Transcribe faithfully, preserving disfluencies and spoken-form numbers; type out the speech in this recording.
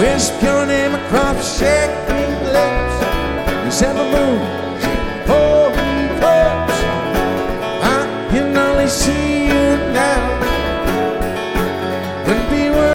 Whisper your name across the shaking lips. You said the moon